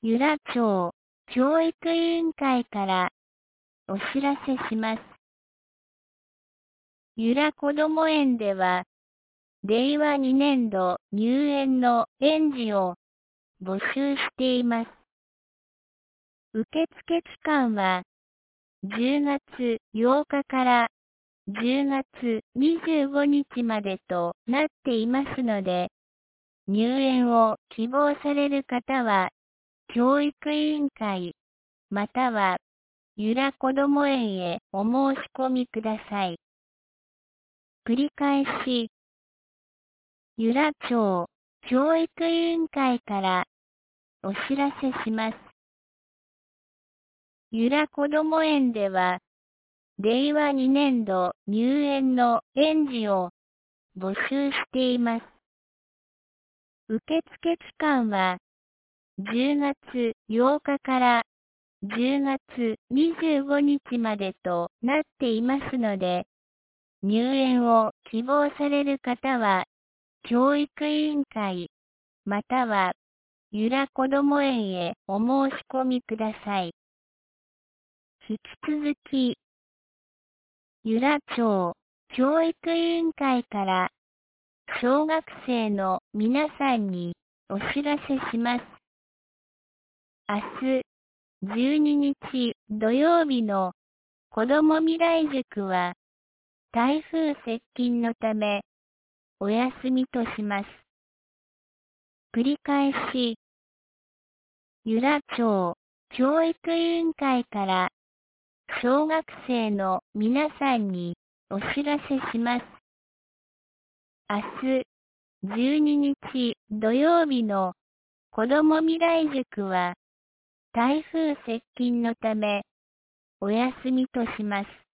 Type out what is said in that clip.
由良町教育委員会からお知らせします。由良こども園では、令和2年度入園の園児を募集しています。受付期間は10月8日から10月25日までとなっていますので、入園を希望される方は、教育委員会、または、由良こども園へお申し込みください。繰り返し、由良町教育委員会からお知らせします。由良こども園では、令和2年度入園の園児を募集しています。受付期間は10月8日から10月25日までとなっていますので、入園を希望される方は、教育委員会、または、由良こども園へお申し込みください。引き続き、由良町教育委員会から小学生の皆さんにお知らせします。明日12日土曜日の子ども未来塾は台風接近のためお休みとします。繰り返し、由良町教育委員会から小学生の皆さんにお知らせします。明日12日土曜日の子ども未来塾は台風接近のためお休みとします。